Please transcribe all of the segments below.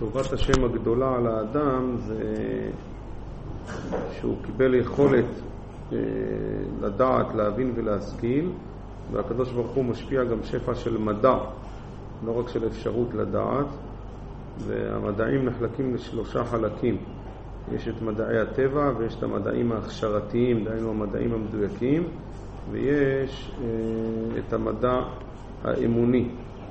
טובת השם הגדולה על האדם זה שהוא קיבל יכולת לדעת, להבין ולהשכיל, והקדוש ברוך הוא משפיע גם שפע של מדע, לא רק של אפשרות לדעת. והמדעים נחלקים לשלושה חלקים. יש את מדעי הטבע ויש את המדעים ההכשרתיים, דהיינו המדעים המדויקים, ויש את המדע האמוני.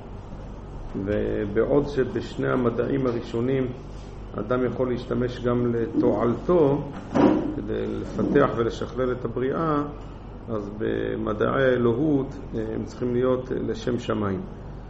ובעוד שבשני המדעים הראשונים אדם יכול להשתמש גם לתועלתו כדי לפתח ולשכלל את הבריאה, אז במדעי האלוהות הם צריכים להיות לשם שמיים.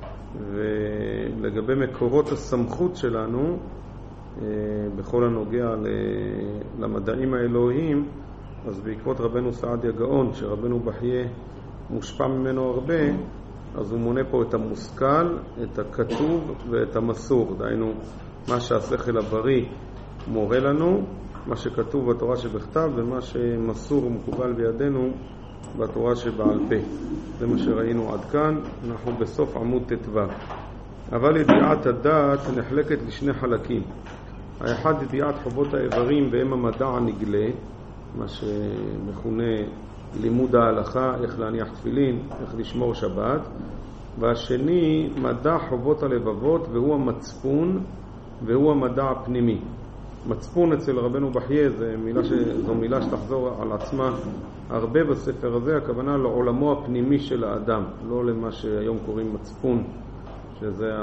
ולגבי מקורות הסמכות שלנו בכל הנוגע למדעים האלוהיים, אז בעקבות רבנו סעדיה גאון, שרבנו בחייה מושפע ממנו הרבה, אז הוא מונה פה את המושכל, את הכתוב ואת המסור. דהיינו, מה שהשכל הבריא מורה לנו, מה שכתוב בתורה שבכתב, ומה שמסור ומקובל בידינו בתורה שבעל פה. זה מה שראינו עד כאן. אנחנו בסוף עמוד ט"ו. אבל ידיעת הדעת נחלקת לשני חלקים. האחד ידיעת חובות האיברים והם המדע הנגלה, מה שמכונה לימוד ההלכה, איך להניח תפילין, איך לשמור שבת. והשני מדע חובות הלבבות, והוא המצפון, והוא המדע הפנימי. מצפון אצל רבנו בחייה זו מילה שתחזור על עצמה הרבה בספר הזה. הכוונה לעולמו הפנימי של האדם, לא למה שהיום קוראים מצפון, שזה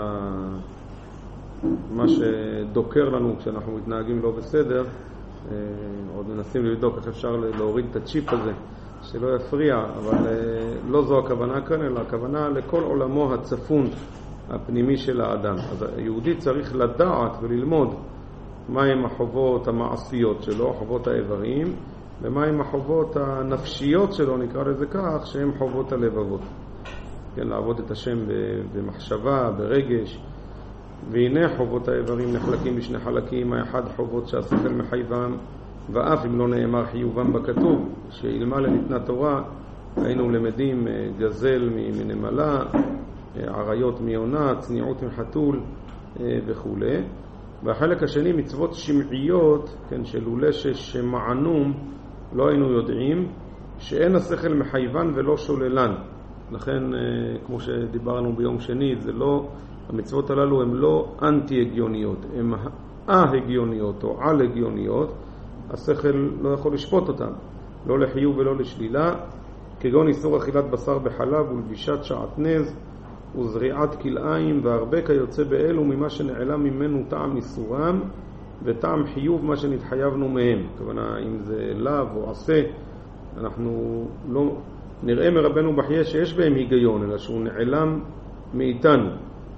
מה שדוקר לנו כשאנחנו מתנהגים לא בסדר. עוד מנסים לבדוק איך אפשר להוריד את הצ'יפ הזה שלא יפריע, אבל לא זו הכוונה כאן, אלא הכוונה לכל עולמו הצפון הפנימי של האדם. אז היהודי צריך לדעת וללמוד מהם החובות המעשיות שלו, חובות האיברים, ומהם החובות הנפשיות שלו, נקרא לזה כך, שהם חובות הלבבות. כן, לעבוד את השם במחשבה, ברגש. והנה חובות האיברים נחלקים בשני חלקים. האחד חובות שהשכל מחייבם, ואף אם לא נאמר חיובם בכתוב, שאילמה לניתנה תורה, היינו למדים גזל מנמלה, עריות מיונה, צניעות מחתול וכו'. והחלק השני מצוות שמעיות, כן, שלולא שמענום לא היינו יודעים, שאין השכל מחייבן ולא שוללן. לכן, כמו שדיברנו ביום שני, זה לא, המצוות הללו הן לא אנטי-הגיוניות, הן ה-הגיוניות או על-הגיוניות. השכל לא יכול לשפוט אותן, לא לחיוב ולא לשלילה, כגון איסור אכילת בשר בחלב ולבישת שעטנז וזריעת כלאיים והרבה כיוצא באלו ממה שנעלם ממנו טעם איסורם וטעם חיוב מה שנתחייבנו מהם. כוונה, אם זה לאו או עשה, אנחנו לא נראה מרבנו בחייה שיש בהם היגיון, אלא שהוא נעלם מאיתנו.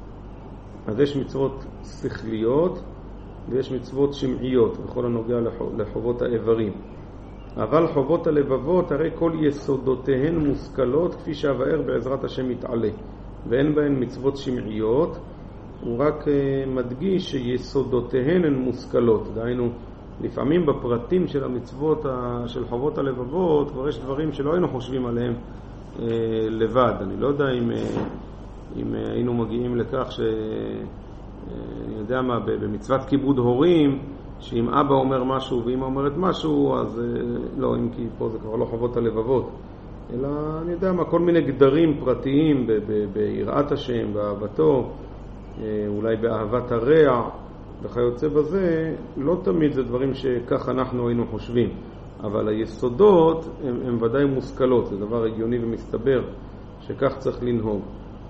אז יש מצוות שכליות ויש מצוות שמעיות בכל הנוגע לחובות האיברים. אבל חובות הלבבות הרי כל יסודותיהן מושכלות, כפי שהבאר בעזרת השם יתעלה, ואין בהן מצוות שמעיות. הוא רק מדגיש שיסודותיהן הן מושכלות. דהיינו, לפעמים בפרטים של המצוות של חובות הלבבות כבר יש דברים שלא היינו חושבים עליהם לבד. אני לא יודע אם היינו מגיעים לכך אני יודע מה, במצוות כיבוד הורים, שאם אבא אומר משהו ואמא אומרת משהו, אז לא, אם כי פה זה כבר לא חובות הלבבות, אלא אני יודע מה, כל מיני גדרים פרטיים ביראת השם, באהבתו, אולי באהבת הרע וכיוצא בזה. לא תמיד זה דברים שכך אנחנו היינו חושבים, אבל היסודות הם ודאי מושכלות. זה דבר הגיוני ומסתבר שכך צריך לנהוג.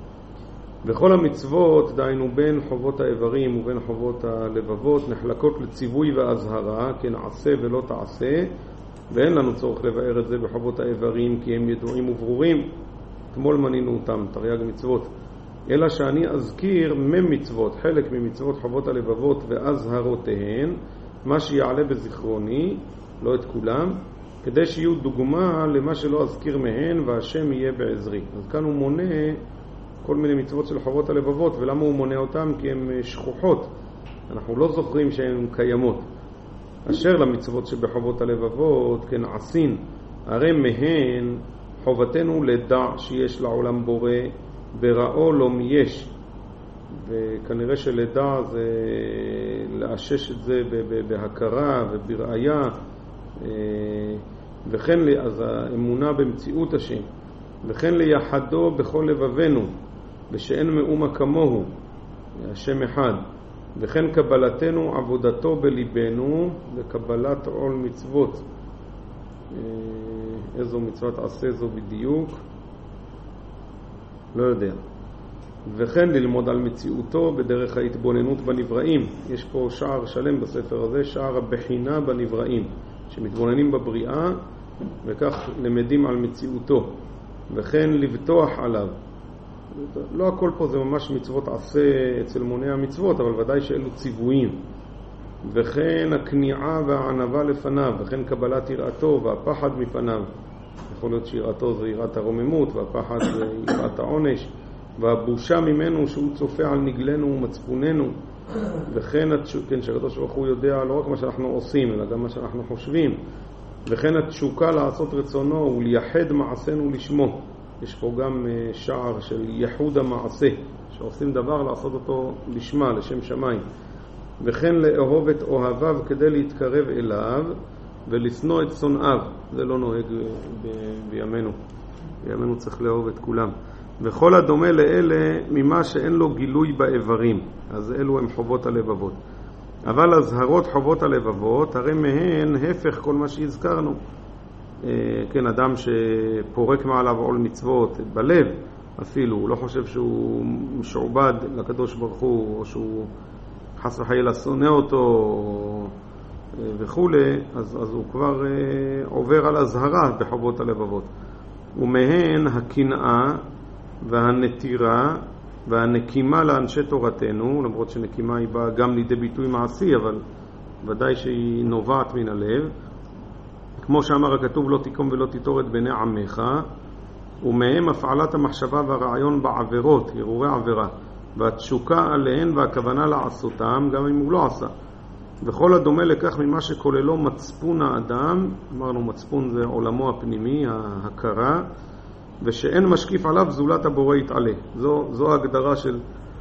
וכל המצוות, דהיינו בין חובות האיברים ובין חובות הלבבות, נחלקות לציווי והזהרה, כן עשה ולא תעשה, ואין לנו צורך לבאר את זה בחובות האיברים כי הם ידועים וברורים. אתמול מנינו אותם, תרי"ג מצוות. אלא שאני אזכיר ממצוות, חלק ממצוות חובות הלבבות והזהרותיהן, מה שיעלה בזיכרוני, לא את כולם, כדי שיהיו דוגמה למה שלא אזכיר מהן, והשם יהיה בעזרי. אז כאן הוא מונה כל מיני מצוות של חובות הלבבות. ולמה הוא מונה אותם? כי הן שכוחות, אנחנו לא זוכרים שהן קיימות. אשר למצוות שבחובות הלבבות, כן עשין, הרי מהן חובתנו לדע שיש לעולם בורא, בראו לא מייש, וכנראה שלידה זה לאשש את זה בהכרה ובראיה, וכן אז האמונה במציאות השם, וכן ליחדו בכל לבבנו, ושאין מאומה כמוהו, השם אחד, וכן קבלתנו עבודתו בליבנו וקבלת עול מצוות. איזו מצוות עשה זו בדיוק? לא יודע. וכן ללמוד על מציאותו בדרך ההתבוננות בנבראים. יש פה שער שלם בספר הזה, שער הבחינה בנבראים, שמתבוננים בבריאה וכך למדים על מציאותו. וכן לבטוח עליו. לא הכל פה זה ממש מצוות עשה אצל מוני המצוות, אבל ודאי שאלו ציוויים. וכן הכניעה והענבה לפניו, וכן קבלת יראתו והפחד מפניו. יכול להיות שיראתו זה יראת הרוממות, והפחד זה יראת העונש, והבושה ממנו שהוא צופה על נגלנו ומצפוננו. וכן שהקדוש ברוך הוא יודע לא רק מה שאנחנו עושים, אלא גם מה שאנחנו חושבים. וכן התשוקה לעשות רצונו ולייחד מעשינו לשמו. יש פה גם שער של ייחוד המעשה, שעושים דבר לעשות אותו לשמה, לשם שמיים. וכן לאהוב את אוהביו כדי להתקרב אליו ולשנוא את שונאיו. זה לא נוהג בימינו. בימינו צריך לאהוב את כולם. וכל הדומה לאלה ממה שאין לו גילוי באיברים. אז אלו הם חובות הלבבות. אבל הזהרות חובות הלבבות, הרי מהן הפך כל מה שהזכרנו. כן, אדם שפורק מעליו עול מצוות בלב אפילו, הוא לא חושב שהוא משועבד לקדוש ברוך הוא, או שהוא חס וחלילה שונא אותו וכו', אז הוא כבר עובר על הזהרה בחובות הלבבות. ומהן הקנאה והנטירה והנקימה לאנשי תורתנו, למרות שנקימה היא באה גם לידי ביטוי מעשי, אבל ודאי שהיא נובעת מן הלב, כמו שאמר הכתוב לא תיקום ולא תיטור את בני עמך. ומהם הפעלת המחשבה והרעיון בעבירות, הרהורי עבירה, והתשוקה עליהן והכוונה לעשותם, גם אם הוא לא עשה. וכל הדומה לכך ממה שכוללו מצפון האדם, אמרנו מצפון זה עולמו הפנימי, ההכרה, ושאין משקיף עליו זולת הבורא יתעלה. זו ההגדרה של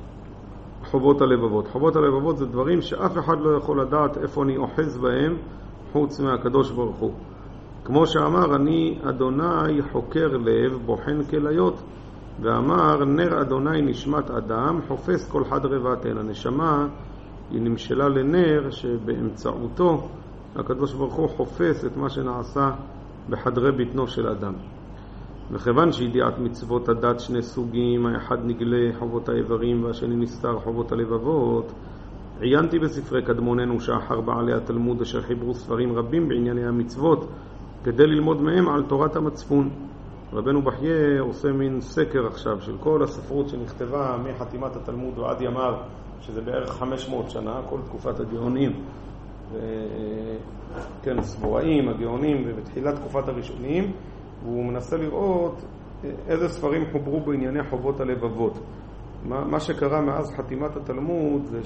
חובות הלבבות. חובות הלבבות זה דברים שאף אחד לא יכול לדעת איפה אני אוחז בהם חוץ מהקדוש ברוך הוא. כמו שאמר, אני אדוני חוקר לב בוחן כליות, ואמר נר אדוני נשמת אדם חופש כל חד רבעתן. הנשמה היא נמשלה לנר שבאמצעותו הקדוש ברוך הוא חופש את מה שנעשה בחדרי ביטנו של אדם. וכיוון שידיעת מצוות הדת שני סוגים, האחד נגלה חובות האיברים והשני נסתר חובות הלבבות, עיינתי בספרי קדמוננו שאחר בעלי התלמוד אשר חיברו ספרים רבים בענייני המצוות כדי ללמוד מהם על תורת המצפון. רבנו בחייה עושה מין סקר עכשיו של כל הספרות שנכתבה מחתימת התלמוד ועד ימיו, שזה בערך 500 שנה, כל תקופת הגאונים, כן, סבוראים, הגאונים, ובתחילת תקופת הראשונים, והוא מנסה לראות איזה ספרים חוברו בענייני חובות הלבבות. מה שקרה מאז חתימת התלמוד זה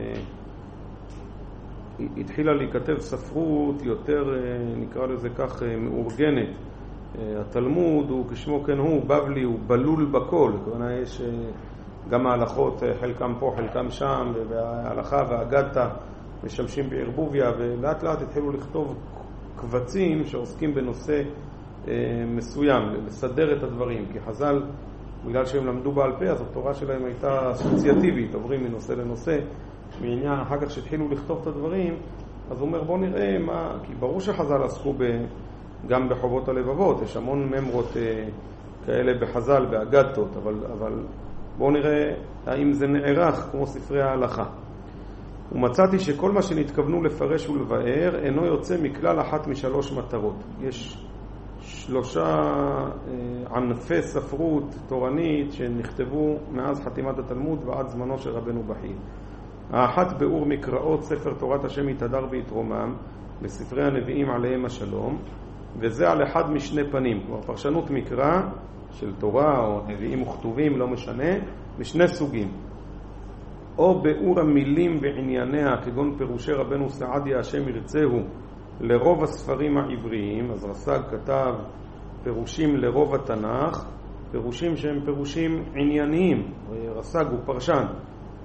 שהתחילה להיכתב ספרות יותר, נקרא לזה כך, מאורגנת. התלמוד הוא כשמו כן הוא, בבלי, הוא בלול בכל. כלומר, יש גם ההלכות, חלקם פה, חלקם שם, וההלכה והאגדתא משמשים בערבוביה, ולאט לאט התחילו לכתוב קבצים שעוסקים בנושא מסוים, לסדר את הדברים. כי חז"ל, בגלל שהם למדו בעל פה, אז התורה שלהם הייתה אסוציאטיבית, עוברים מנושא לנושא, מעניין. אחר כך שהתחילו לכתוב את הדברים, אז הוא אומר בוא נראה מה, כי ברור שחז"ל עסקו גם בחובות הלבבות, יש המון ממרות כאלה בחז"ל, באגדתות, אבל בואו נראה האם זה נערך כמו ספרי ההלכה. ומצאתי שכל מה שנתכוונו לפרש ולבאר אינו יוצא מכלל אחת משלוש מטרות. יש 3 ענפי ספרות תורנית שנכתבו מאז חתימת התלמוד ועד זמנו של רבנו בחייה. האחת באור מקראות ספר תורת השם יתהדר ויתרומם בספרי הנביאים עליהם השלום, וזה על אחד משני פנים, כלומר פרשנות מקרא של תורה או נביאים וכתובים, לא משנה, משני סוגים. או באור המילים וענייניה, כגון פירושי רבנו סעדיה השם ירצהו לרוב הספרים העבריים. אז רס"ג כתב פירושים לרוב התנ"ך, פירושים שהם פירושים ענייניים, רס"ג הוא פרשן,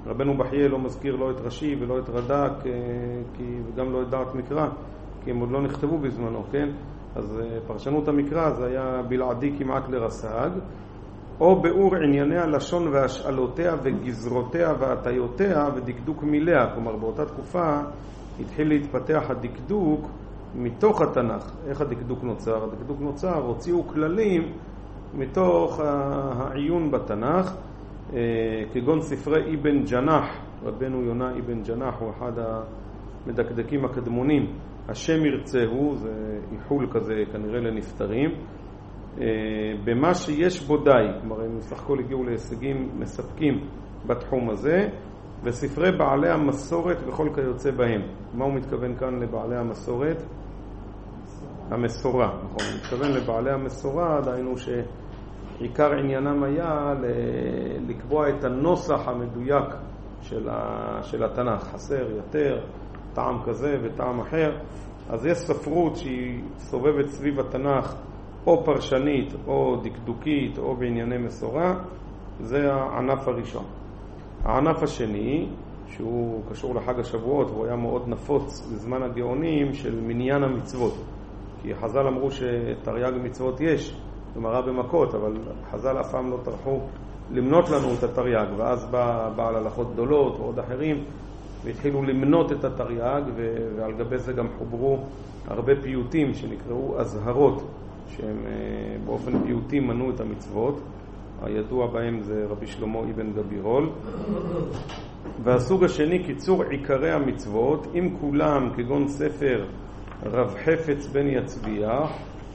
רבנו בחייה לא מזכיר לא את רש"י ולא את רד"ק, וגם לא את דעת מקרא, כי הם עוד לא נכתבו בזמנו, כן? אז פרשנות המקרא זה היה בלעדי כמעט לרס"ג, או באור ענייני הלשון והשאלותיה וגזרותיה והטיותיה ודקדוק מיליה. כלומר באותה תקופה התחיל להתפתח הדקדוק מתוך התנ"ך. איך הדקדוק נוצר? הדקדוק נוצר, הוציאו כללים מתוך העיון בתנ"ך, כגון ספרי אבן ג'נח. רבנו יונה אבן ג'נח הוא אחד המדקדקים הקדמונים. השם ירצהו, זה איחול כזה כנראה לנפטרים, במה שיש בו די. כלומר הם בסך הכל הגיעו להישגים מספקים בתחום הזה. וספרי בעלי המסורת וכל כיוצא בהם. מה הוא מתכוון כאן לבעלי המסורת? המסורה, נכון. הוא מתכוון לבעלי המסורה, דהיינו שעיקר עניינם היה לקבוע את הנוסח המדויק של התנ"ך. חסר, יותר, טעם כזה וטעם אחר. אז יש ספרות שהיא סובבת סביב התנ"ך, או פרשנית או דקדוקית או בענייני מסורה. זה הענף הראשון. הענף השני, שהוא קשור לחג השבועות והוא היה מאוד נפוץ בזמן הגאונים, של מניין המצוות. כי חז"ל אמרו שתרי"ג מצוות יש, גמרא במכות, אבל חז"ל אף פעם לא טרחו למנות לנו את התרי"ג. ואז בא בעל הלכות גדולות ועוד אחרים והתחילו למנות את התרי"ג, ועל גבי זה גם חוברו הרבה פיוטים שנקראו אזהרות, שהם באופן פיוטי מנו את המצוות. הידוע בהם זה רבי שלמה אבן גבירול. והסוג השני, קיצור עיקרי המצוות, עם כולם, כגון ספר רב חפץ בן יצביח,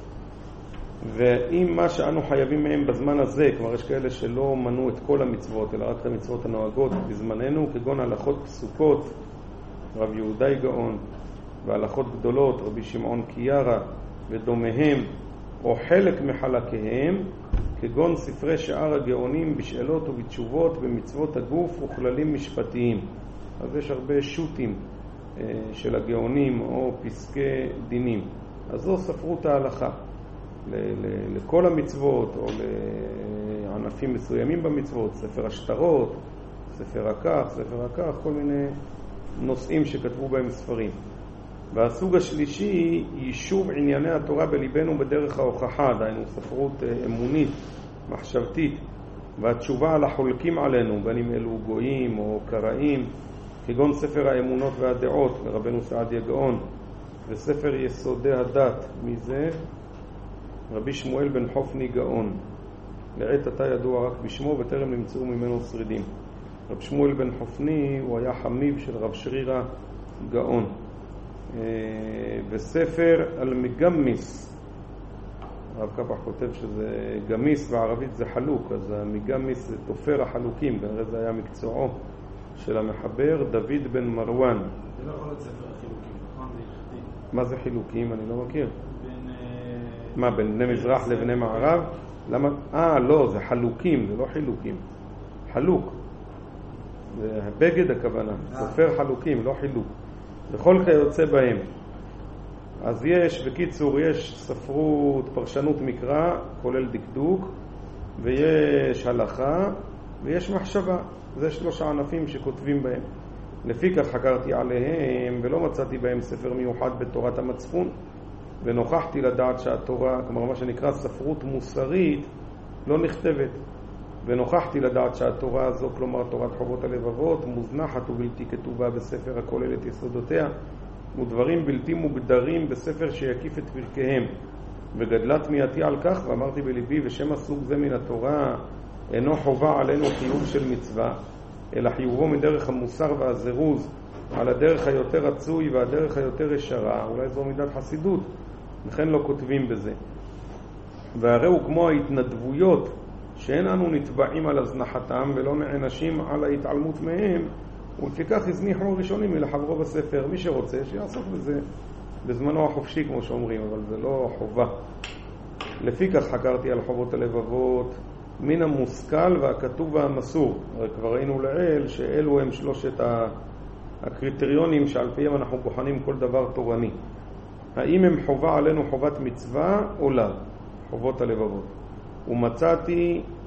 ועם מה שאנו חייבים מהם בזמן הזה. כלומר יש כאלה שלא מנו את כל המצוות אלא רק את המצוות הנוהגות בזמננו, כגון הלכות פסוקות רב יהודאי גאון, והלכות גדולות רבי שמעון קיירה ודומיהם, או חלק מחלקיהם, כגון ספרי שאר הגאונים בשאלות ובתשובות במצוות הגוף וכללים משפטיים. אז יש הרבה שוטים של הגאונים או פסקי דינים. אז זו ספרות ההלכה לכל המצוות או לענפים מסוימים במצוות. ספר השטרות, ספר הכך, ספר הכך, כל מיני נושאים שכתבו בהם ספרים. והסוג השלישי, יישוב ענייני התורה בליבנו בדרך ההוכחה, דהיינו ספרות אמונית, מחשבתית, והתשובה על החולקים עלינו, בין אם אלו גויים או קראים, כגון ספר האמונות והדעות לרבנו סעדיה גאון, וספר יסודי הדת, מי זה? רבי שמואל בן חופני גאון, לעת עתה ידוע רק בשמו וטרם נמצאו ממנו שרידים. רב שמואל בן חופני הוא היה חמיב של רב שרירה גאון. וספר על מגמיס, הרב קפח כותב שזה גמיס, בערבית זה חלוק, אז המגמיס זה תופר החלוקים, כנראה זה היה מקצועו של המחבר דוד בן מרואן. זה לא יכול להיות ספר החילוקים, נכון? זה יחדים. מה זה חילוקים? אני לא מכיר. מה, בין בני מזרח לבני מערב? למה? לא, זה חלוקים, זה לא חילוקים. חלוק. זה בגד הכוונה, תופר חלוקים, לא חילוק. בכל כיוצא בהם. אז יש, בקיצור, יש ספרות, פרשנות מקרא, כולל דקדוק, ויש הלכה, ויש מחשבה. זה 3 ענפים שכותבים בהם. לפי כך חקרתי עליהם, ולא מצאתי בהם ספר מיוחד בתורת המצפון, ונוכחתי לדעת שהתורה, כלומר מה שנקרא ספרות מוסרית, לא נכתבת. ונוכחתי לדעת שהתורה הזו, כלומר תורת חובות הלבבות, מוזנחת ובלתי כתובה בספר הכולל את יסודותיה, ודברים בלתי מוגדרים בספר שיקיף את פרקיהם. וגדלה תמיהתי על כך, ואמרתי בליבי, ושם הסוג זה מן התורה אינו חובה עלינו חיוב של מצווה, אלא חיובו מדרך המוסר והזירוז על הדרך היותר רצוי והדרך היותר ישרה, אולי זו מידת חסידות, לכן לא כותבים בזה. והרי הוא כמו ההתנדבויות, שאין אנו נתבעים על הזנחתם ולא נענשים על ההתעלמות מהם, ולפיכך הזניחו הראשונים מלחברו בספר. מי שרוצה שיעסוק בזה בזמנו החופשי כמו שאומרים, אבל זה לא חובה. לפיכך חקרתי על חובות הלבבות מן המושכל והכתוב והמסור. הרי כבר ראינו לעיל שאלו הם 3 הקריטריונים שעל פיהם אנחנו בוחנים כל דבר תורני. האם הם חובה עלינו חובת מצווה או לא? חובות הלבבות. ומצאתי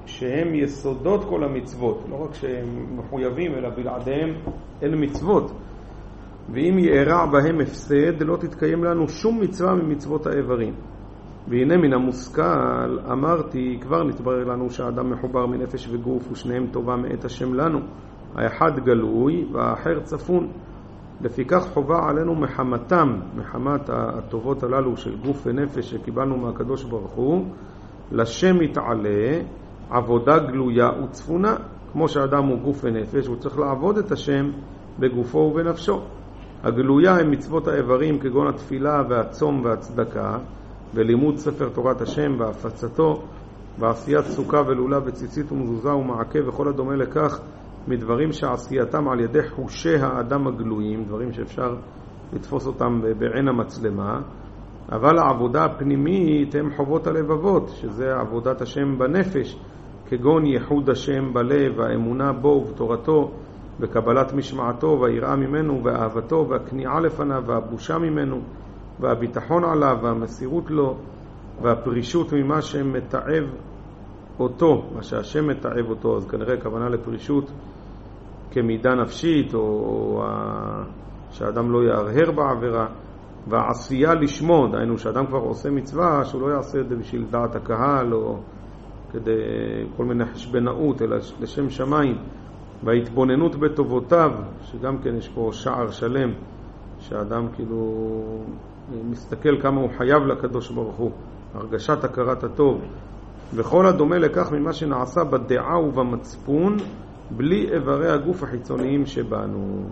שהם יסודות כל המצוות, לא רק שהם מחויבים אלא בלעדיהם אין מצוות. ואם יארע בהם הפסד לא תתקיים לנו שום מצווה ממצוות האיברים. והנה מן המושכל אמרתי כבר נתברר לנו שהאדם מחובר מנפש וגוף ושניהם טובה מאת השם לנו, האחד גלוי והאחר צפון. לפיכך חובה עלינו מחמתם, מחמת הטובות הללו של גוף ונפש שקיבלנו מהקדוש ברוך הוא, לשם יתעלה עבודה גלויה וצפונה. כמו שהאדם הוא גוף ונפש הוא צריך לעבוד את השם בגופו ובנפשו. הגלויה הם מצוות האיברים כגון התפילה והצום והצדקה ולימוד ספר תורת השם והפצתו ועשיית סוכה ולולה וציצית ומזוזה ומעקה וכל הדומה לכך מדברים שעשייתם על ידי חושי האדם הגלויים, דברים שאפשר לתפוס אותם בעין המצלמה. אבל העבודה הפנימית הם חובות הלבבות, שזה עבודת השם בנפש, כגון ייחוד השם בלב והאמונה בו ובתורתו וקבלת משמעתו והיראה ממנו ואהבתו והכניעה לפניו והבושה ממנו והביטחון עליו והמסירות לו והפרישות ממה שמתעב אותו, מה שהשם מתעב אותו. אז כנראה כוונה לפרישות כמידה נפשית או שהאדם לא יהרהר בעבירה, והעשייה לשמו, דהיינו שאדם כבר עושה מצווה שהוא לא יעשה את זה בשביל דעת הקהל או כדי כל מיני חשבנאות אלא לשם שמיים, וההתבוננות בטובותיו, שגם כן יש פה שער שלם שהאדם כאילו מסתכל כמה הוא חייב לקדוש ברוך הוא, הרגשת הכרת הטוב וכל הדומה לכך ממה שנעשה בדעה ובמצפון בלי איברי הגוף החיצוניים שבנו.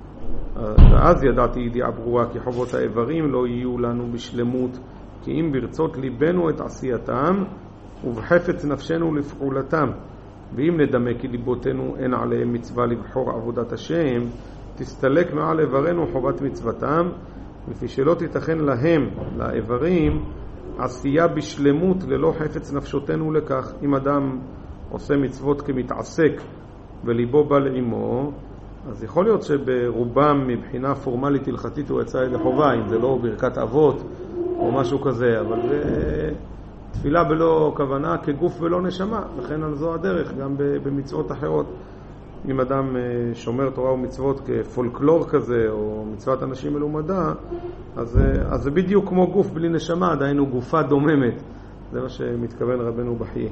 אז ידעתי ידיעה ברורה כי חובות האיברים לא יהיו לנו בשלמות כי אם ברצות ליבנו את עשייתם ובחפץ נפשנו לפעולתם, ואם נדמה כי ליבותינו אין עליהם מצווה לבחור עבודת השם תסתלק מעל איברנו חובת מצוותם, לפי שלא תיתכן להם, לאיברים, עשייה בשלמות ללא חפץ נפשותנו לכך. אם אדם עושה מצוות כמתעסק וליבו בא לעמו, אז יכול להיות שברובם מבחינה פורמלית הלכתית הוא יצא ידי חובה, אם זה לא ברכת אבות או משהו כזה, אבל זה תפילה בלא כוונה כגוף ולא נשמה, לכן על זו הדרך גם במצוות אחרות. אם אדם שומר תורה ומצוות כפולקלור כזה או מצוות אנשים מלומדה, אז זה בדיוק כמו גוף בלי נשמה, דהיינו גופה דוממת. זה מה שמתכוון רבנו בחיי.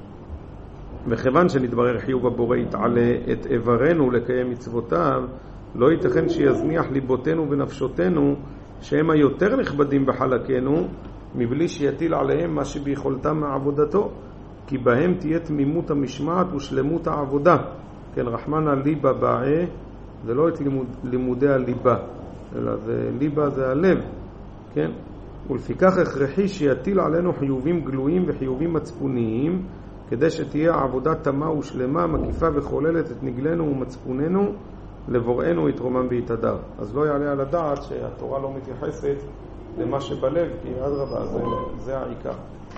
וכיוון שנתברר חיוב הבורא יתעלה את איברנו לקיים מצוותיו, לא ייתכן שיזניח ליבותינו ונפשותנו שהם היותר נכבדים בחלקנו מבלי שיטיל עליהם מה שביכולתם מעבודתו, כי בהם תהיה תמימות המשמעת ושלמות העבודה. כן, רחמנא ליבא באי, זה לא את לימודי הליבה, אלא זה ליבה זה הלב, כן? ולפיכך הכרחי שיטיל עלינו חיובים גלויים וחיובים מצפוניים, כדי שתהיה עבודה תמה ושלמה, מקיפה וכוללת את נגלנו ומצפוננו לבוראנו יתרומם ויתהדר. אז לא יעלה על הדעת שהתורה לא מתייחסת למה שבלב, כי אדרבה זה העיקר.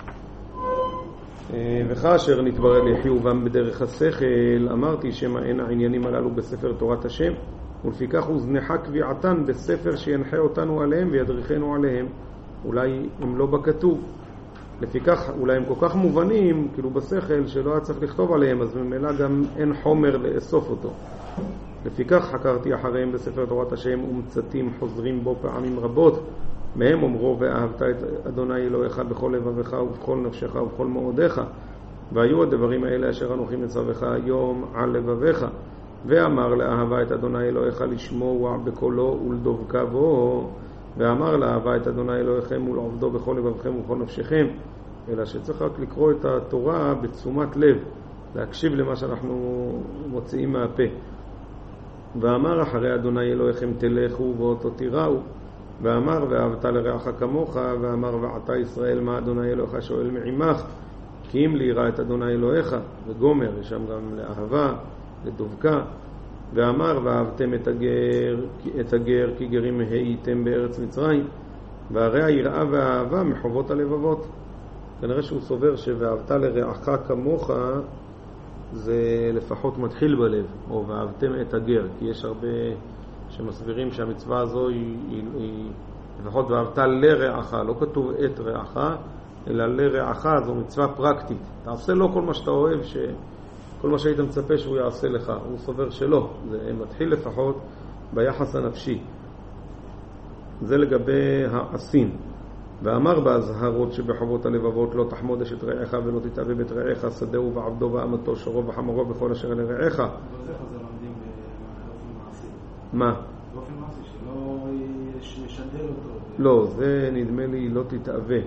וכאשר נתברר לי חיובם בדרך השכל, אמרתי שמה אין העניינים הללו בספר תורת השם, ולפיכך הוזנחה קביעתן בספר שינחה אותנו עליהם וידריכנו עליהם. אולי הם לא בכתוב, לפיכך אולי הם כל כך מובנים כאילו בשכל שלא היה צריך לכתוב עליהם, אז ממילא גם אין חומר לאסוף אותו. לפיכך חקרתי אחריהם בספר תורת השם ומצאתים חוזרים בו פעמים רבות, מהם אומרו ואהבת את אדוני אלוהיך בכל לבבך ובכל נפשך ובכל מאודיך, והיו הדברים האלה אשר אנוכי מצווך היום על לבביך. ואמר לאהבה את אדוני אלוהיך לשמוע בקולו ולדבקה בו, ואמר לאהבה את אדוני אלוהיכם ולעבדו בכל לבבכם ובכל נפשכם. אלא שצריך רק לקרוא את התורה בתשומת לב, להקשיב למה שאנחנו מוציאים מהפה. ואמר אחרי אדוני אלוהיכם תלכו ואותו תיראו, ואמר ואהבת לרעך כמוך, ואמר ועתה ישראל מה אדוני אלוהיך שואל מעמך, כי אם לירא את אדוני אלוהיך, וגומר, יש שם גם לאהבה, לדבקה. ואמר ואהבתם את הגר כי גרים הייתם בארץ מצרים, והרי היראה והאהבה מחובות הלבבות. כנראה שהוא סובר שוואהבת לרעך כמוך זה לפחות מתחיל בלב, או ואהבתם את הגר, כי יש הרבה שמסבירים שהמצווה הזו היא לפחות ואהבת לרעך, לא כתוב את רעך, אלא לרעך, זו מצווה פרקטית. תעשה לו כל מה שאתה אוהב, כל מה שהיית מצפה שהוא יעשה לך. הוא סובר שלא. זה מתחיל לפחות ביחס הנפשי. זה לגבי העשים. ואמר בהזהרות שבחובות הלבבות לא תחמוד אשת רעך ולא תתאבד את רעך, שדהו ועבדו ואמתו שרו וחמורו בכל אשר לרעך. אבל זה לומדים באופן מעשי. מה? באופן מעשי, שלא ישדל אותו. לא, זה נדמה לי לא תתאווה.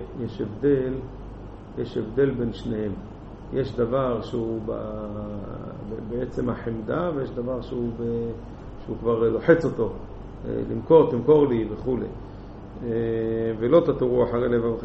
יש הבדל בין שניהם. יש דבר שהוא בעצם החמדה, ויש דבר שהוא כבר לוחץ אותו. תמכור לי וכו'. ולא תתורו אחרי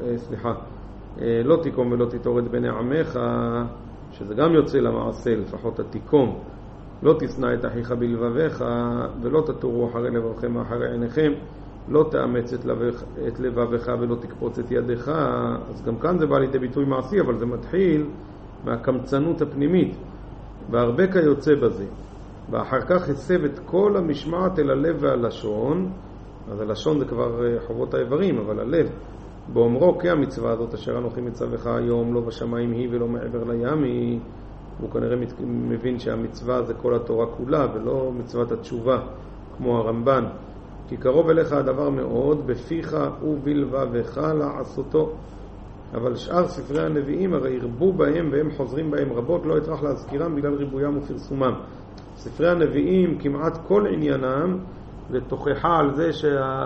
לא תיקום ולא תתורד בני עמך, שזה גם יוצא למעשה, לפחות התיקום. לא תשנא את אחיך בלבביך, ולא תתורו אחרי לבבכם אחרי עיניכם, לא תאמץ את לבבך ולא תקפוץ את ידך. אז גם כאן זה בא לידי ביטוי מעשי, אבל זה מתחיל מהקמצנות הפנימית, והרבה כיוצא בזה. ואחר כך הסב את כל המשמעת אל הלב והלשון. אז הלשון זה כבר חובות האיברים, אבל הלב, באומרו כהמצווה הזאת אשר אנוכי מצווך היום, לא בשמיים היא ולא מעבר לים היא, הוא כנראה מבין שהמצווה זה כל התורה כולה, ולא מצוות התשובה, כמו הרמב"ן. כי קרוב אליך הדבר מאוד, בפיך ובלבבך לעשותו. אבל שאר ספרי הנביאים הרי הרבו בהם והם חוזרים בהם רבות, לא יטרח להזכירם בגלל ריבוים ופרסומם. ספרי הנביאים כמעט כל עניינם ותוכחה על זה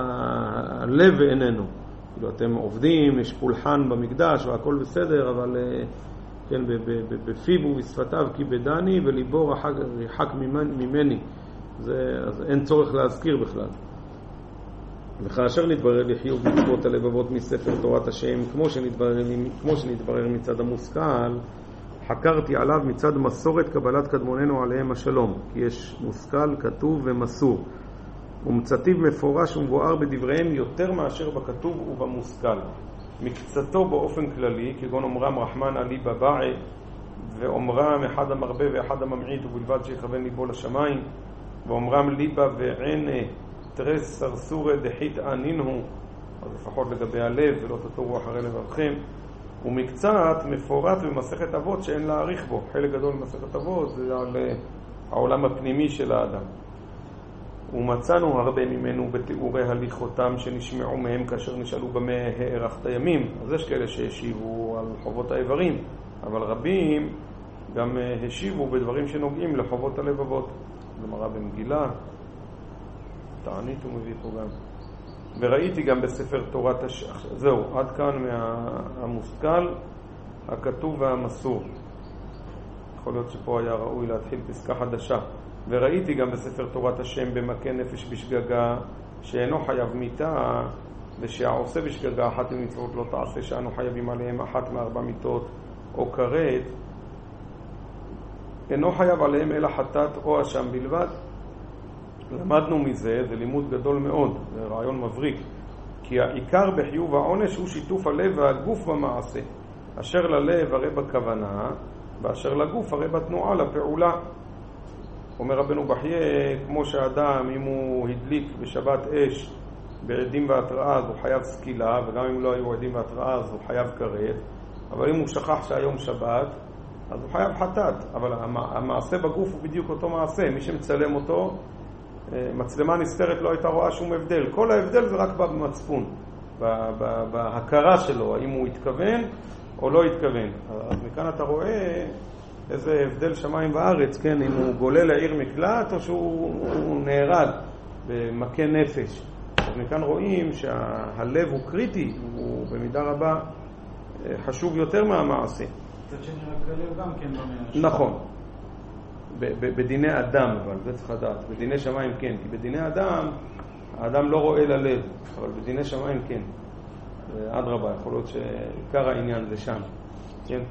שהלב איננו. כאילו אתם עובדים, יש פולחן במקדש והכל בסדר, אבל כן, בפיו ובשפתיו כיבדני וליבו רחק ממני. אז אין צורך להזכיר בכלל. וכאשר נתברר לחיוב מצוות הלבבות מספר תורת השם, כמו שנתברר מצד המושכל, חקרתי עליו מצד מסורת קבלת קדמוננו עליהם השלום, כי יש מושכל, כתוב ומסור. ומצטיב מפורש ומבואר בדבריהם יותר מאשר בכתוב ובמושכל. מקצתו באופן כללי, כגון אומרם רחמן עלי בבעי, ואומרם אחד המרבה ואחד הממעיט ובלבד שיכוון ליבו לשמיים, ואומרם ליבה ועיני תרס סרסורי דחית ענינו, אז לפחות לגבי הלב, ולא תתורו אחרי לבבכם. ומקצת מפורט במסכת אבות שאין להאריך בו. חלק גדול במסכת אבות זה על העולם הפנימי של האדם. ומצאנו הרבה ממנו בתיאורי הליכותם שנשמעו מהם כאשר נשאלו במה הארכת ימים. אז יש כאלה שהשיבו על חובות האיברים, אבל רבים גם השיבו בדברים שנוגעים לחובות הלבבות. גמרא במגילה, תענית הוא מביא פה גם. וראיתי גם בספר תורת זהו, עד כאן מהמושכל, הכתוב והמסור. יכול להיות שפה היה ראוי להתחיל פסקה חדשה. וראיתי גם בספר תורת השם במכה נפש בשגגה, שאינו חייב מיתה, ושהעושה בשגגה אחת ממצוות לא תעשה, שאנו חייבים עליהם אחת מארבע מיתות או כרת, אינו חייב עליהם אלא חטאת או אשם בלבד. למדנו מזה, זה לימוד גדול מאוד, זה רעיון מבריק, כי העיקר בחיוב העונש הוא שיתוף הלב והגוף במעשה, אשר ללב הרי בכוונה, ואשר לגוף הרי בתנועה לפעולה. אומר רבנו בחייה, כמו שאדם אם הוא הדליק בשבת אש בעדים והתראה אז הוא חייב סקילה, וגם אם לא היו עדים והתראה אז הוא חייב כרת, אבל אם הוא שכח שהיום שבת אז הוא חייב חטאת. אבל המעשה בגוף הוא בדיוק אותו מעשה, מי שמצלם אותו, מצלמה נסתרת לא הייתה רואה שום הבדל. כל ההבדל זה רק בא במצפון, בהכרה שלו, האם הוא התכוון או לא התכוון. אז מכאן אתה רואה איזה הבדל שמיים וארץ, כן, אם הוא גולה לעיר מקלט או שהוא נהרג במכה נפש. אז מכאן רואים שהלב הוא קריטי, הוא במידה רבה חשוב יותר מהמעשה. קצת שנראה כלב גם כן במאה. נכון. בדיני אדם, אבל זה צריך לדעת. בדיני שמיים כן, כי בדיני אדם, האדם לא רואה ללב, אבל בדיני שמיים כן. עד רבה, יכול להיות שעיקר העניין זה שם. כן?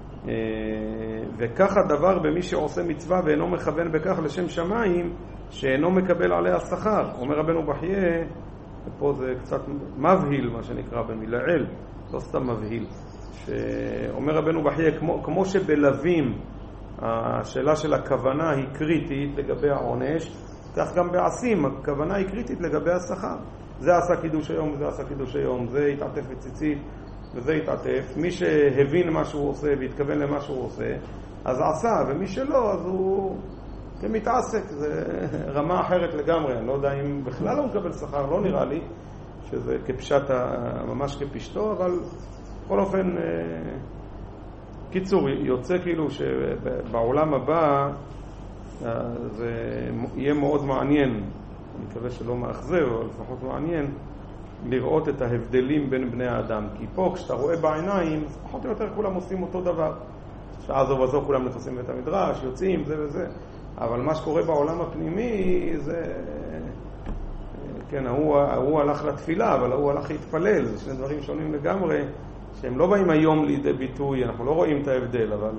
וכך הדבר במי שעושה מצווה ואינו מכוון בכך לשם שמיים, שאינו מקבל עליה שכר. אומר רבנו בחייה, ופה זה קצת מבהיל, מה שנקרא במילה אל, לא סתם מבהיל. שאומר רבנו בחייה, כמו שבלבים, השאלה של הכוונה היא קריטית לגבי העונש, כך גם בעשים, הכוונה היא קריטית לגבי השכר. זה עשה קידוש היום, זה עשה קידוש היום, זה התעטף בציצית, וזה התעטף. מי שהבין מה שהוא עושה והתכוון למה שהוא עושה, אז עשה, ומי שלא, אז הוא מתעסק. זה רמה אחרת לגמרי. אני לא יודע אם בכלל הוא מקבל שכר, לא נראה לי שזה כפשט, ממש כפשטו, אבל בכל אופן, קיצור, יוצא כאילו שבעולם הבא זה יהיה מאוד מעניין, אני מקווה שלא מאכזב, אבל לפחות מעניין, לראות את ההבדלים בין בני האדם. כי פה כשאתה רואה בעיניים, פחות או יותר כולם עושים אותו דבר. שעה זו וזו כולם נכנסים לבית המדרש, יוצאים, זה וזה. אבל מה שקורה בעולם הפנימי זה... כן, הוא הלך לתפילה, אבל הוא הלך להתפלל. זה שני דברים שונים לגמרי, שהם לא באים היום לידי ביטוי, אנחנו לא רואים את ההבדל, אבל...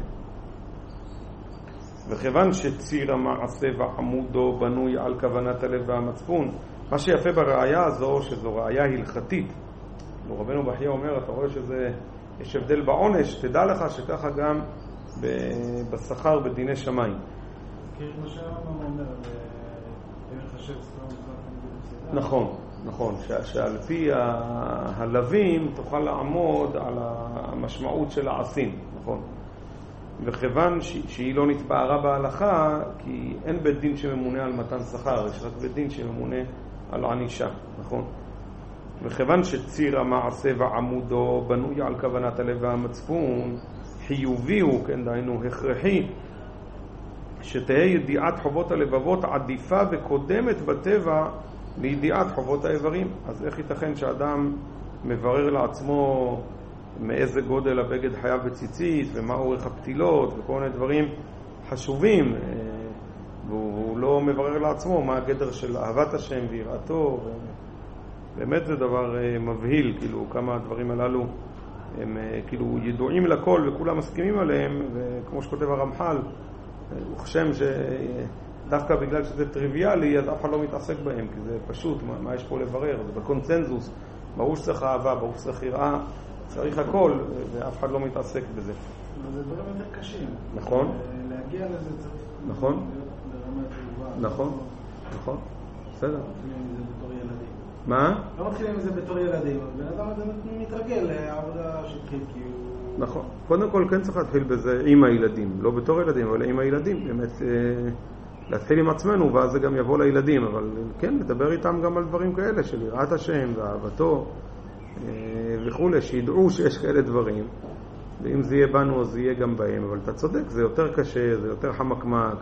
וכיוון שציר המעשה ועמודו בנוי על כוונת הלב והמצפון, מה שיפה בראיה הזו, שזו ראיה הלכתית. רבנו בחייה אומר, אתה רואה יש הבדל בעונש, תדע לך שככה גם בשכר בדיני שמיים. כי מה שהרמב"ם אומר, איך חשב סתם נכון, נכון, שעל פי הלווים תוכל לעמוד על המשמעות של העשים, נכון. וכיוון שהיא לא נתבהרה בהלכה, כי אין בית דין שממונה על מתן שכר, יש רק בית דין שממונה על ענישה, נכון. וכיוון שציר המעשה ועמודו בנוי על כוונת הלב והמצפון, חיובי הוא, כן, דהיינו הכרחי, שתהיה ידיעת חובות הלבבות עדיפה וקודמת בטבע לידיעת חובות האיברים. אז איך ייתכן שאדם מברר לעצמו מאיזה גודל הבגד חייב בציצית ומה אורך הפתילות וכל מיני דברים חשובים, והוא לא מברר לעצמו מה הגדר של אהבת השם ויראתו. באמת זה דבר מבהיל, כאילו כמה הדברים הללו הם כאילו ידועים לכל וכולם מסכימים עליהם, וכמו שכותב הרמח"ל, הוא חושב שדווקא בגלל שזה טריוויאלי אז אף אחד לא מתעסק בהם, כי זה פשוט, מה יש פה לברר? זה בקונצנזוס, ברור שצריך אהבה, ברור שצריך יראה, צריך הכל, ואף אחד לא מתעסק בזה. זה דברים יותר קשים. נכון. להגיע לזה צריך... נכון. ברמה תגובה. נכון, נכון. בסדר. לא מתחילים עם זה בתור ילדים. מה? לא מתחילים עם זה בתור ילדים, אבל בן אדם הזה מתרגל לעבודה שטחית, כי הוא... נכון. קודם כל כן צריך להתחיל בזה עם הילדים, לא בתור ילדים, אבל עם הילדים. באמת להתחיל עם עצמנו, ואז זה גם יבוא לילדים, אבל כן, לדבר איתם גם על דברים כאלה, של יראת השם ואהבתו וכו', שידעו שיש כאלה דברים, ואם זה יהיה בנו אז זה יהיה גם בהם. אבל אתה צודק, זה יותר קשה, זה יותר חמקמק.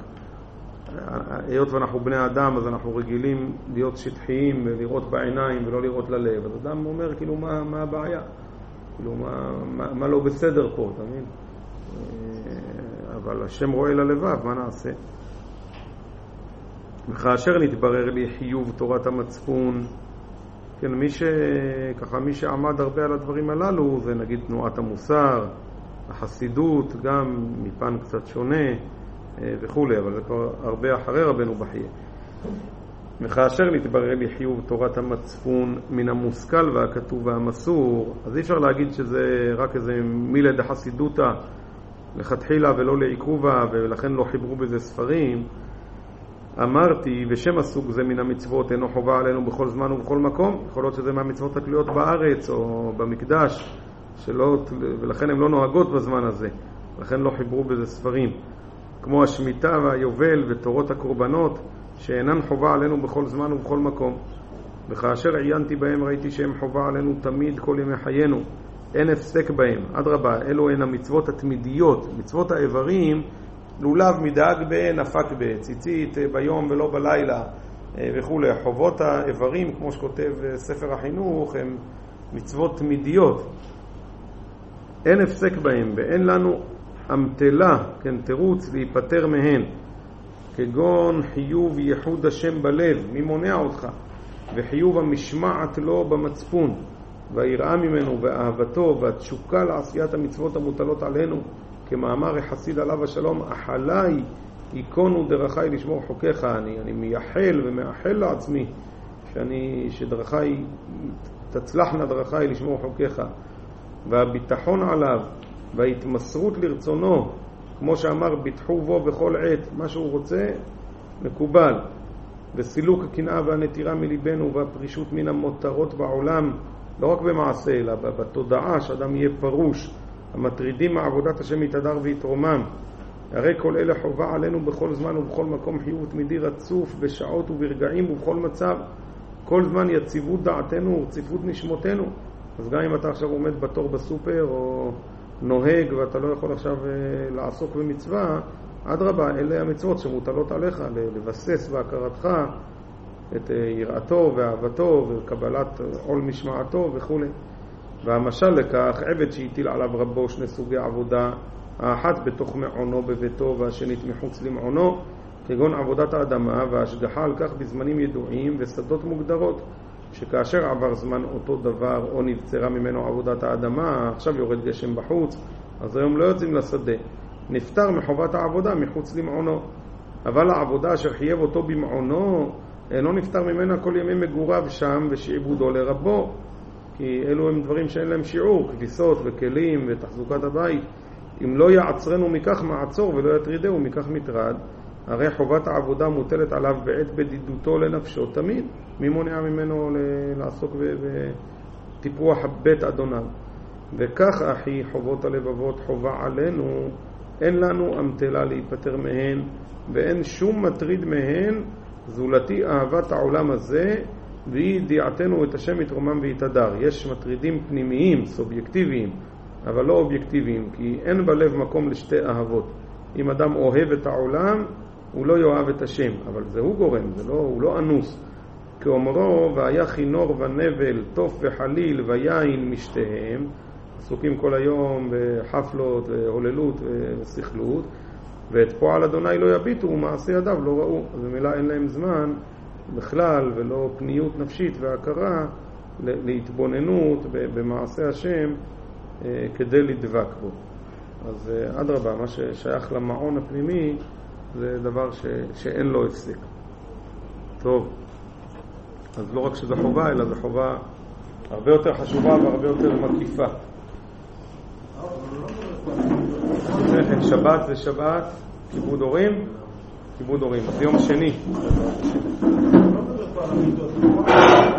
היות ואנחנו בני אדם, אז אנחנו רגילים להיות שטחיים ולראות בעיניים ולא לראות ללב. אז אדם אומר, כאילו, מה הבעיה? כאילו, מה לא בסדר פה, אתה מבין? אבל השם רואה ללבב, מה נעשה? וכאשר נתברר לי חיוב תורת המצפון, כן, מי שעמד הרבה על הדברים הללו, זה נגיד תנועת המוסר, החסידות, גם מפן קצת שונה, וכו', אבל זה כבר הרבה אחרי רבנו בחייה. וכאשר נתברר לי חיוב תורת המצפון מן המושכל והכתוב והמסור, אז אי אפשר להגיד שזה רק איזה מילה דחסידותא לכתחילה ולא לעיכובה, ולכן לא חיברו בזה ספרים. אמרתי, ושם הסוג זה מן המצוות אינו חובה עלינו בכל זמן ובכל מקום. יכול להיות שזה מהמצוות התלויות בארץ או במקדש, ולכן הן לא נוהגות בזמן הזה, לכן לא חיברו בזה ספרים. כמו השמיטה והיובל ותורות הקורבנות, שאינן חובה עלינו בכל זמן ובכל מקום. וכאשר עיינתי בהם ראיתי שהם חובה עלינו תמיד כל ימי חיינו, אין הפסק בהם. אדרבה, אלו הן המצוות התמידיות. מצוות האיברים, לולב מדאג נפק ציצית ביום ולא בלילה וכו'. חובות האיברים, כמו שכותב ספר החינוך, הם מצוות תמידיות, אין הפסק בהם, ואין לנו אמתלה, כן, תירוץ להיפטר מהן, כגון חיוב ייחוד השם בלב, מי מונע אותך? וחיוב המשמעת לו במצפון, והיראה ממנו ואהבתו והתשוקה לעשיית המצוות המוטלות עלינו, כמאמר החסיד עליו השלום, אחלי יקונו דרכי לשמור חוקיך. אני מייחל ומאחל לעצמי שדרכי תצלחנה דרכי לשמור חוקיך. והביטחון עליו וההתמסרות לרצונו, כמו שאמר ביטחו בו בכל עת, מה שהוא רוצה מקובל. וסילוק הקנאה והנטירה מליבנו והפרישות מן המותרות בעולם, לא רק במעשה אלא בתודעה, שאדם יהיה פרוש, המטרידים מעבודת השם יתהדר ויתרומם. הרי כל אלה חובה עלינו בכל זמן ובכל מקום, חיוב תמידי רצוף בשעות וברגעים ובכל מצב, כל זמן יציבות דעתנו ורציפות נשמותינו. אז גם אם אתה עכשיו עומד בתור בסופר או נוהג ואתה לא יכול עכשיו לעסוק במצווה, אדרבה, אלה המצוות שמוטלות עליך, לבסס בהכרתך את יראתו ואהבתו וקבלת עול משמעתו וכו'. והמשל לכך, עבד שהטיל עליו רבו שני סוגי עבודה, האחת בתוך מעונו בביתו והשנית מחוץ למעונו, כגון עבודת האדמה וההשגחה על כך בזמנים ידועים ושדות מוגדרות, שכאשר עבר זמן אותו דבר או נבצרה ממנו עבודת האדמה, עכשיו יורד גשם בחוץ, אז היום לא יוצאים לשדה, נפטר מחובת העבודה מחוץ למעונו. אבל העבודה אשר חייב אותו במעונו אינו נפטר ממנה כל ימי מגוריו שם ושעבודו לרבו, כי אלו הם דברים שאין להם שיעור, כביסות וכלים ותחזוקת הבית. אם לא יעצרנו מכך מעצור ולא יטרידהו מכך מטרד, הרי חובת העבודה מוטלת עליו בעת בדידותו לנפשו תמיד. מי מונע ממנו לעסוק בטיפוח בית אדוניו? וכך אחי חובות הלבבות חובה עלינו, אין לנו אמתלה להיפטר מהן, ואין שום מטריד מהן זולתי אהבת העולם הזה וידיעתנו את השם יתרומם ויתהדר. יש מטרידים פנימיים, סובייקטיביים, אבל לא אובייקטיביים, כי אין בלב מקום לשתי אהבות. אם אדם אוהב את העולם, הוא לא יאהב את השם, אבל זה הוא גורם, הוא לא אנוס. כאומרו, והיה חינור ונבל, תוף וחליל ויין משתיהם, עסוקים כל היום בחפלות והוללות ושכלות, ואת פועל אדוני לא יביטו ומעשה ידיו לא ראו. אז במילה אין להם זמן בכלל ולא פניות נפשית והכרה להתבוננות במעשה השם כדי לדבק בו. אז אדרבה, מה ששייך למעון הפנימי זה דבר שאין לו הפסק. טוב, אז לא רק שזה חובה, אלא זה חובה הרבה יותר חשובה והרבה יותר מקיפה. שבת זה שבת, כיבוד הורים, כיבוד הורים. זה יום שני.